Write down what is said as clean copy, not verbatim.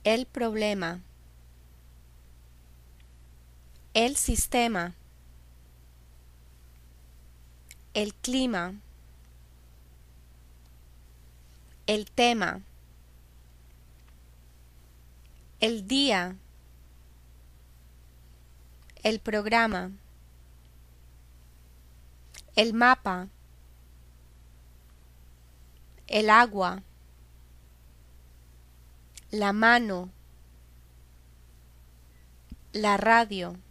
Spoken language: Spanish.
el problema, el sistema, el clima, el tema, el día, el programa, el mapa, el agua, la mano, la radio.